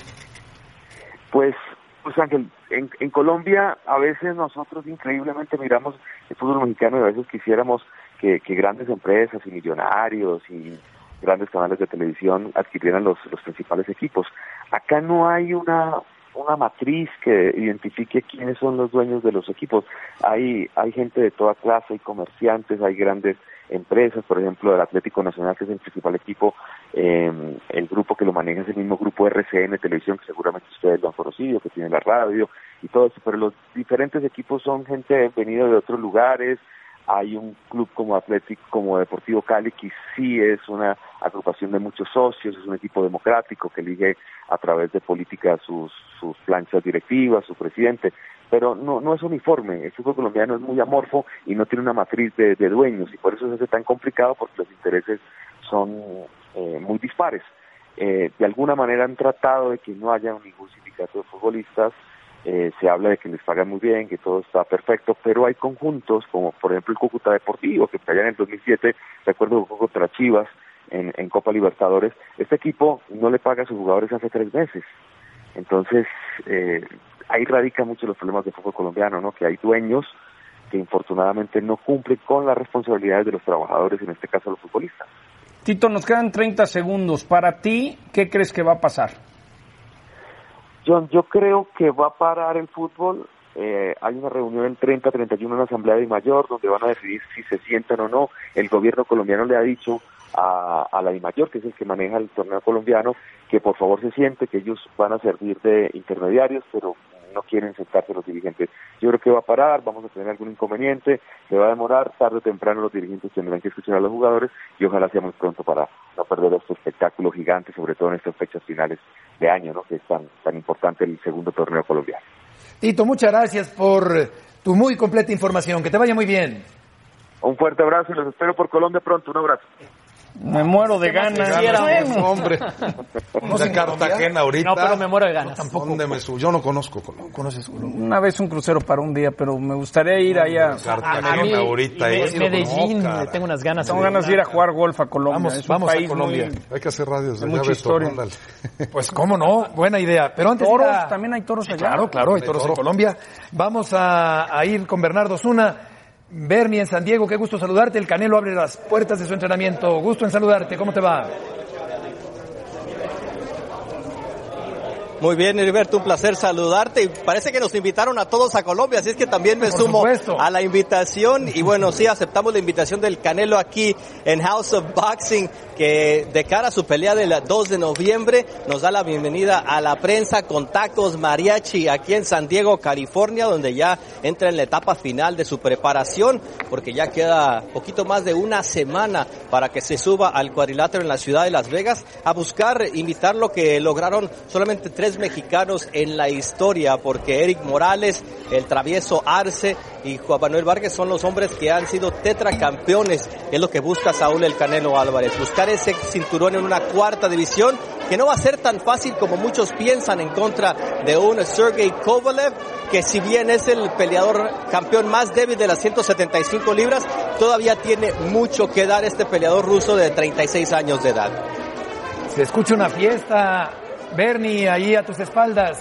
Pues Pues Ángel, en, en Colombia a veces nosotros increíblemente miramos el fútbol mexicano y a veces quisiéramos que, que grandes empresas y millonarios y grandes canales de televisión adquirieran los, los principales equipos. Acá no hay una una matriz que identifique quiénes son los dueños de los equipos. Hay, hay gente de toda clase, hay comerciantes, hay grandes empresas, por ejemplo, el Atlético Nacional, que es el principal equipo, eh, el grupo que lo maneja es el mismo grupo R C N Televisión, que seguramente ustedes lo han conocido, que tiene la radio y todo eso, pero los diferentes equipos son gente venida de otros lugares. Hay un club como Atlético, como Deportivo Cali, que sí es una agrupación de muchos socios, es un equipo democrático que elige a través de política sus, sus planchas directivas, su presidente, pero no, no es uniforme. El fútbol colombiano es muy amorfo y no tiene una matriz de, de dueños, y por eso se hace tan complicado, porque los intereses son eh, muy dispares. Eh, de alguna manera han tratado de que no haya ningún sindicato de futbolistas. Eh, se habla de que les pagan muy bien, que todo está perfecto, pero hay conjuntos, como por ejemplo el Cúcuta Deportivo, que allá en el dos mil siete, recuerdo que jugó contra Chivas en, en Copa Libertadores. Este equipo no le paga a sus jugadores hace tres meses. Entonces, eh, ahí radica mucho los problemas del fútbol colombiano, ¿no? Que hay dueños que infortunadamente no cumplen con las responsabilidades de los trabajadores, en este caso los futbolistas. Tito, nos quedan treinta segundos. Para ti, ¿qué crees que va a pasar? John, yo creo que va a parar el fútbol. Eh, hay una reunión el treinta, treinta y uno en la Asamblea de Mayor, donde van a decidir si se sientan o no. El gobierno colombiano le ha dicho a, a la DIMAYOR, que es el que maneja el torneo colombiano, que por favor se siente, que ellos van a servir de intermediarios, pero no quieren sentarse los dirigentes. Yo creo que va a parar, vamos a tener algún inconveniente, se va a demorar, tarde o temprano los dirigentes tendrán que escuchar a los jugadores, y ojalá sea muy pronto para no perder este espectáculo gigante, sobre todo en estas fechas finales de año, ¿no? Que es tan, tan importante el segundo torneo colombiano. Tito, muchas gracias por tu muy completa información. Que te vaya muy bien. Un fuerte abrazo y los espero por Colombia pronto. Un abrazo. Me muero de ganas. ganas hombre. Vamos a Cartagena ahorita. No, pero me muero de ganas. No, tampoco. ¿Dónde me subo? Yo no conozco Colombia. ¿Conoces Colombia? Una vez un crucero para un día, pero me gustaría ir allá. Cartagena ahorita. Me, ahí, Medellín, no, le tengo unas ganas. Tengo ganas de ir a jugar golf a Colombia. Vamos, es vamos país a Colombia. Muy, hay que hacer radios de mucha historia. Pues cómo no, buena idea. Pero antes toros, a... también hay toros allá. Claro, claro, hay toros toro. en Colombia. Vamos a, a ir con Bernardo Zuna. Bernie en San Diego, qué gusto saludarte. El Canelo abre las puertas de su entrenamiento. Gusto en saludarte, ¿cómo te va? Muy bien, Heriberto, un placer saludarte. Y parece que nos invitaron a todos a Colombia, así es que también me Por sumo supuesto. a la invitación. Y bueno, sí, aceptamos la invitación del Canelo aquí en House of Boxing, que de cara a su pelea del dos de noviembre nos da la bienvenida a la prensa con tacos mariachi aquí en San Diego, California, donde ya entra en la etapa final de su preparación, porque ya queda poquito más de una semana para que se suba al cuadrilátero en la ciudad de Las Vegas a buscar imitar lo que lograron solamente tres mexicanos en la historia, porque Eric Morales, el travieso Arce y Juan Manuel Vargas son los hombres que han sido tetracampeones. Es lo que busca Saúl el Canelo Álvarez, buscar ese cinturón en una cuarta división, que no va a ser tan fácil como muchos piensan, en contra de un Sergey Kovalev, que si bien es el peleador campeón más débil de las ciento setenta y cinco libras, todavía tiene mucho que dar este peleador ruso de treinta y seis años de edad. Se escucha una fiesta, Bernie, ahí a tus espaldas.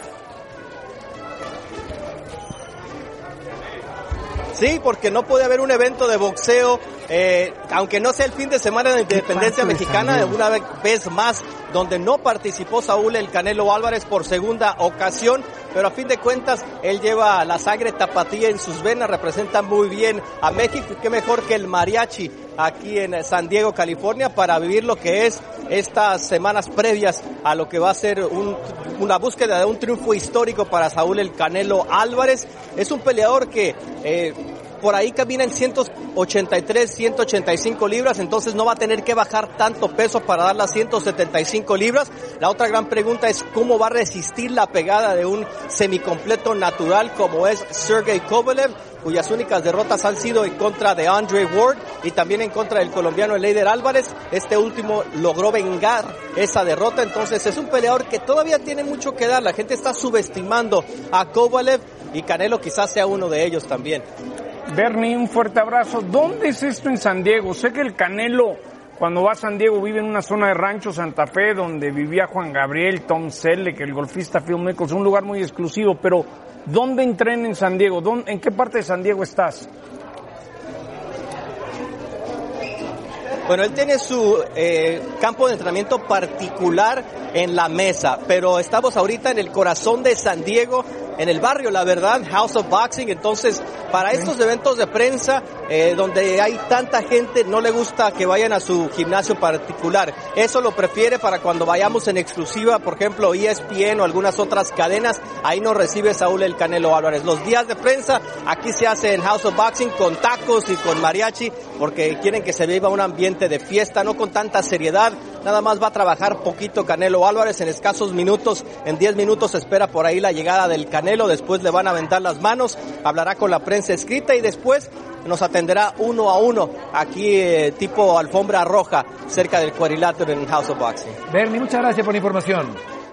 Sí, porque no puede haber un evento de boxeo, eh, aunque no sea el fin de semana de la independencia mexicana, una vez más, donde no participó Saúl el Canelo Álvarez por segunda ocasión, pero a fin de cuentas él lleva la sangre tapatía en sus venas, representa muy bien a México, y qué mejor que el mariachi aquí en San Diego, California, para vivir lo que es estas semanas previas a lo que va a ser un, una búsqueda de un triunfo histórico para Saúl el Canelo Álvarez. Es un peleador que eh, por ahí camina en ciento ochenta y tres, ciento ochenta y cinco libras, entonces no va a tener que bajar tanto peso para dar las ciento setenta y cinco libras. La otra gran pregunta es cómo va a resistir la pegada de un semicompleto natural como es Sergey Kovalev, cuyas únicas derrotas han sido en contra de Andre Ward y también en contra del colombiano Eleider Álvarez. Este último logró vengar esa derrota, entonces es un peleador que todavía tiene mucho que dar. La gente está subestimando a Kovalev y Canelo quizás sea uno de ellos también. Bernie, un fuerte abrazo. ¿Dónde es esto en San Diego? Sé que el Canelo, cuando va a San Diego, vive en una zona de Rancho Santa Fe, donde vivía Juan Gabriel, Tom Selleck, el golfista Phil Mickelson, un lugar muy exclusivo, pero ¿dónde entrena en San Diego? ¿En qué parte de San Diego estás? Bueno, él tiene su eh, campo de entrenamiento particular en la Mesa, pero estamos ahorita en el corazón de San Diego, en el barrio, la verdad, House of Boxing. Entonces, para estos eventos de prensa, eh, donde hay tanta gente, no le gusta que vayan a su gimnasio particular. Eso lo prefiere para cuando vayamos en exclusiva, por ejemplo, E S P N o algunas otras cadenas. Ahí nos recibe Saúl El Canelo Álvarez. Los días de prensa, aquí se hace en House of Boxing con tacos y con mariachi, porque quieren que se viva un ambiente de fiesta, no con tanta seriedad. Nada más va a trabajar poquito Canelo Álvarez en escasos minutos. En diez minutos se espera por ahí la llegada del Canelo. Después le van a aventar las manos, hablará con la prensa escrita y después nos atenderá uno a uno aquí eh, tipo alfombra roja cerca del cuadrilátero en House of Boxing. Bernie, muchas gracias por la información.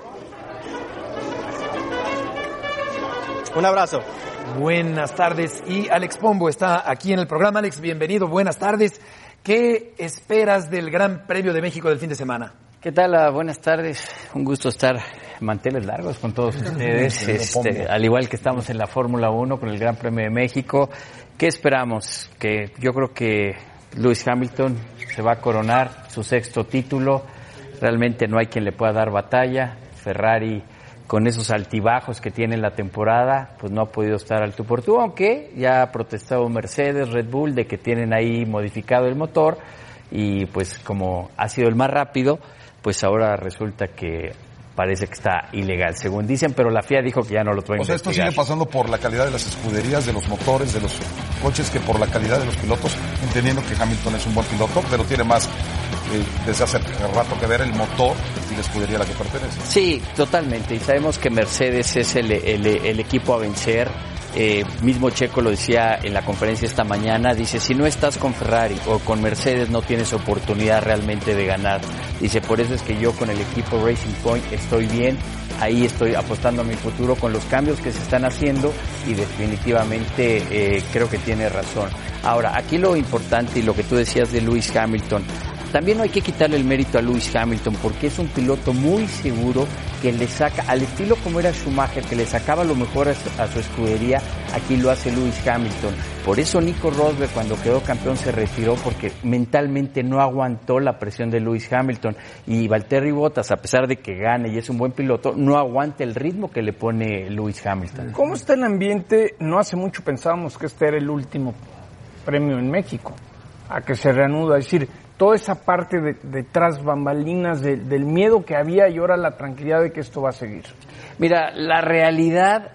Un abrazo. Buenas tardes. Y Alex Pombo está aquí en el programa. Alex, bienvenido. Buenas tardes. ¿Qué esperas del Gran Premio de México del fin de semana? ¿Qué tal? Uh, buenas tardes. Un gusto estar manteles largos con todos ustedes. Este, al igual que estamos en la Fórmula uno con el Gran Premio de México. ¿Qué esperamos? Que yo creo que Lewis Hamilton se va a coronar su sexto título. Realmente no hay quien le pueda dar batalla. Ferrari, con esos altibajos que tiene en la temporada, pues no ha podido estar al tú por tú, aunque ya ha protestado Mercedes, Red Bull, de que tienen ahí modificado el motor, y pues como ha sido el más rápido, pues ahora resulta que parece que está ilegal, según dicen, pero la F I A dijo que ya no lo puede investigar. O sea, esto sigue pasando por la calidad de las escuderías, de los motores, de los coches, que por la calidad de los pilotos, entendiendo que Hamilton es un buen piloto, pero tiene más eh, desde hace rato que ver el motor y la escudería a la que pertenece. Sí, totalmente, y sabemos que Mercedes es el, el, el equipo a vencer. Eh, mismo Checo lo decía en la conferencia esta mañana, dice, si no estás con Ferrari o con Mercedes no tienes oportunidad realmente de ganar. Dice, por eso es que yo con el equipo Racing Point estoy bien, ahí estoy apostando a mi futuro con los cambios que se están haciendo y definitivamente eh, creo que tiene razón. Ahora, aquí lo importante y lo que tú decías de Lewis Hamilton, también no hay que quitarle el mérito a Lewis Hamilton porque es un piloto muy seguro que le saca, al estilo como era Schumacher, que le sacaba lo mejor a su, a su escudería, aquí lo hace Lewis Hamilton. Por eso Nico Rosberg cuando quedó campeón se retiró porque mentalmente no aguantó la presión de Lewis Hamilton. Y Valtteri Bottas, a pesar de que gane y es un buen piloto, no aguanta el ritmo que le pone Lewis Hamilton. ¿Cómo está el ambiente? No hace mucho pensábamos que este era el último premio en México, a que se reanuda, es decir, toda esa parte de, de tras bambalinas de, del miedo que había y ahora la tranquilidad de que esto va a seguir. Mira, la realidad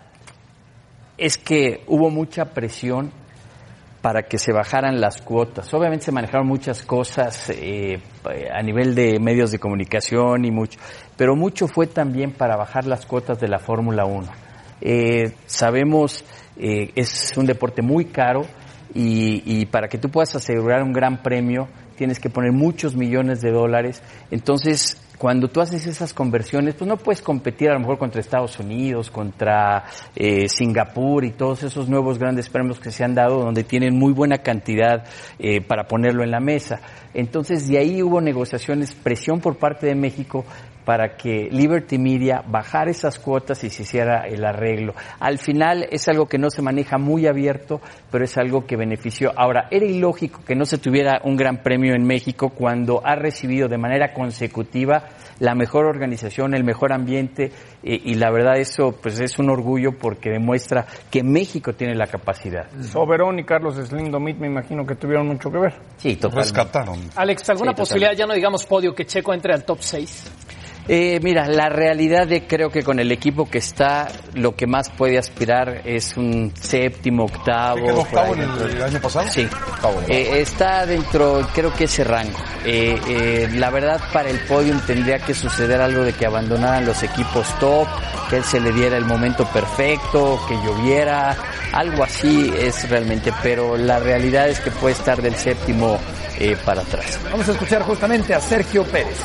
es que hubo mucha presión para que se bajaran las cuotas. Obviamente se manejaron muchas cosas eh, a nivel de medios de comunicación y mucho, pero mucho fue también para bajar las cuotas de la Fórmula uno. Eh, sabemos, eh, es un deporte muy caro y, y para que tú puedas asegurar un gran premio tienes que poner muchos millones de dólares. Entonces, cuando tú haces esas conversiones, pues no puedes competir a lo mejor contra Estados Unidos, contra eh, Singapur y todos esos nuevos grandes premios que se han dado, donde tienen muy buena cantidad eh, para ponerlo en la mesa. Entonces, de ahí hubo negociaciones, presión por parte de México para que Liberty Media bajara esas cuotas y se hiciera el arreglo. Al final es algo que no se maneja muy abierto, pero es algo que benefició. Ahora, era ilógico que no se tuviera un gran premio en México cuando ha recibido de manera consecutiva la mejor organización, el mejor ambiente, eh, y la verdad eso pues es un orgullo porque demuestra que México tiene la capacidad. Soberón y Carlos Slim Domit me imagino que tuvieron mucho que ver. Sí, totalmente. Rescataron. Alex, ¿alguna Sí, posibilidad, totalmente. ya no digamos podio, que Checo entre al top seis? Eh, mira, la realidad de creo que con el equipo que está, lo que más puede aspirar es un séptimo, octavo. ¿Quedó octavo por ahí en el, dentro. el año pasado? Sí. Octavo, ¿verdad? Eh, está dentro, creo que ese rango. Eh, eh, la verdad, para el podium tendría que suceder algo de que abandonaran los equipos top, que él se le diera el momento perfecto, que lloviera, algo así es realmente, pero la realidad es que puede estar del séptimo eh, para atrás. Vamos a escuchar justamente a Sergio Pérez.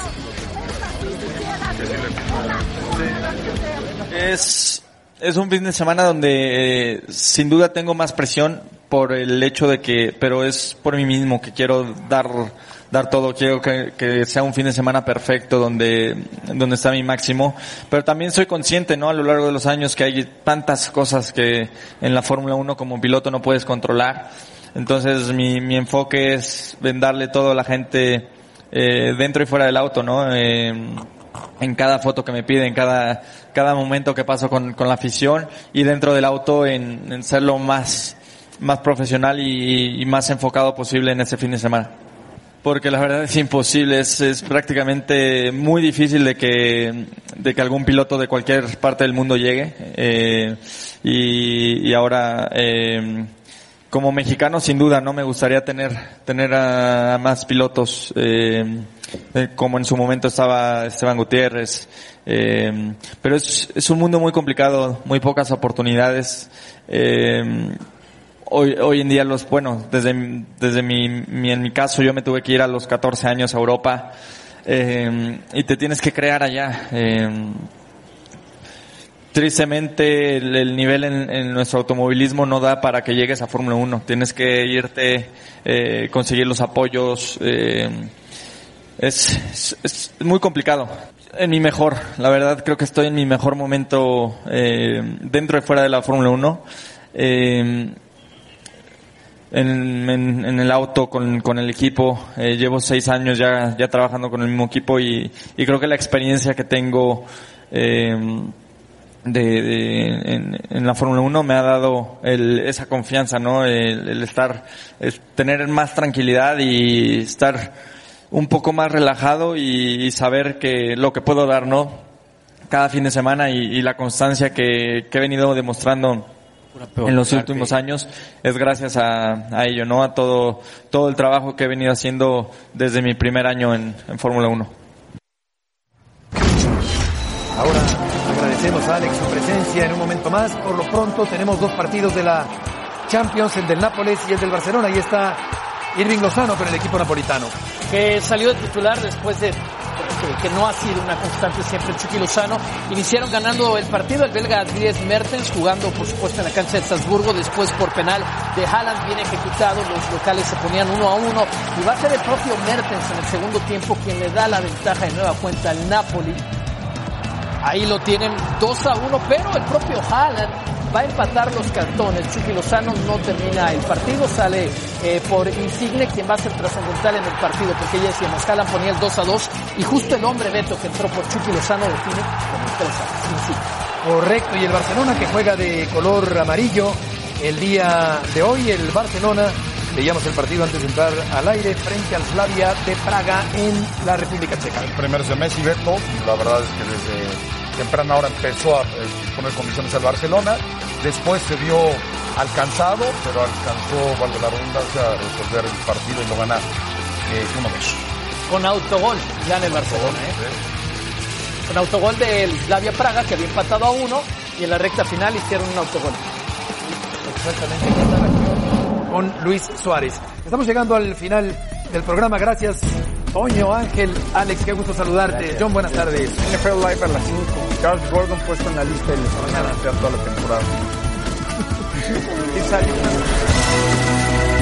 Es, es un fin de semana donde eh, sin duda tengo más presión por el hecho de que, pero es por mí mismo que quiero dar, dar todo, quiero que, que sea un fin de semana perfecto donde, donde está mi máximo, pero también soy consciente, ¿no? A lo largo de los años que hay tantas cosas que en la Fórmula uno como piloto no puedes controlar. Entonces mi, mi enfoque es vendarle todo a la gente eh, dentro y fuera del auto, ¿no? Eh, en cada foto que me piden, en cada, cada momento que paso con, con la afición y dentro del auto en, en ser lo más, más profesional y, y más enfocado posible en ese fin de semana. Porque la verdad es imposible, es, es prácticamente muy difícil de que, de que algún piloto de cualquier parte del mundo llegue, eh, y, y ahora, eh, como mexicano sin duda, no me gustaría tener, tener a, a más pilotos, eh, eh, como en su momento estaba Esteban Gutiérrez, eh, pero es, es un mundo muy complicado, muy pocas oportunidades, eh, Hoy, hoy en día los, bueno, desde, desde mi, mi, en mi caso yo me tuve que ir a los catorce años a Europa, eh, y te tienes que crear allá. Eh, tristemente el, el nivel en, en nuestro automovilismo no da para que llegues a Fórmula uno. Tienes que irte, eh, conseguir los apoyos, eh, es, es, es muy complicado. En mi mejor, la verdad creo que estoy en mi mejor momento, eh, dentro y fuera de la Fórmula uno. Eh, En, en, en el auto con, con el equipo, eh, llevo seis años ya, ya trabajando con el mismo equipo y, y creo que la experiencia que tengo eh, de, de en, en la Fórmula uno me ha dado el, esa confianza, ¿no? El, el estar, el tener más tranquilidad y estar un poco más relajado y, y saber que lo que puedo dar, ¿no? Cada fin de semana y, y la constancia que, que he venido demostrando en los últimos años es gracias a, a ello, ¿no? A todo, todo el trabajo que he venido haciendo desde mi primer año en, en Fórmula uno. Ahora agradecemos a Alex su presencia en un momento más. Por lo pronto tenemos dos partidos de la Champions, el del Nápoles y el del Barcelona. Ahí está Irving Lozano con el equipo napolitano, que salió de titular después de que, que no ha sido una constante siempre el Chucky Lozano. Iniciaron ganando el partido el belga Dries Mertens, jugando por supuesto en la cancha de Estrasburgo, después por penal de Haaland bien ejecutado, los locales se ponían uno a uno y va a ser el propio Mertens en el segundo tiempo quien le da la ventaja de nueva cuenta al Napoli. Ahí lo tienen dos a uno, pero el propio Haaland va a empatar los cartones. Chucky Lozano no termina el partido, sale eh, por Insigne, quien va a ser trascendental en el partido, porque ya decíamos, Haaland ponía el dos a dos y justo el hombre Beto que entró por Chucky Lozano define con el tres a dos. Insigne. Correcto, y el Barcelona que juega de color amarillo el día de hoy. El Barcelona, veíamos el partido antes de entrar al aire, frente al Slavia de Praga en la República Checa. El primero es de Messi, Beto, la verdad es que desde temprana hora empezó a poner condiciones al Barcelona, después se vio alcanzado, pero alcanzó, valga la redundancia, a resolver el partido y lo gana eh, uno dos. Con autogol, gana el Barcelona, ¿eh? Sí. Con autogol del Slavia Praga, que había empatado a uno, y en la recta final hicieron un autogol. Exactamente, con Luis Suárez. Estamos llegando al final del programa, gracias Toño, Ángel, Alex, qué gusto saludarte. Gracias. John, buenas tardes. N F L Live a las cinco. Charles Gordon puesto en la lista de la mañana toda la temporada. Y salió.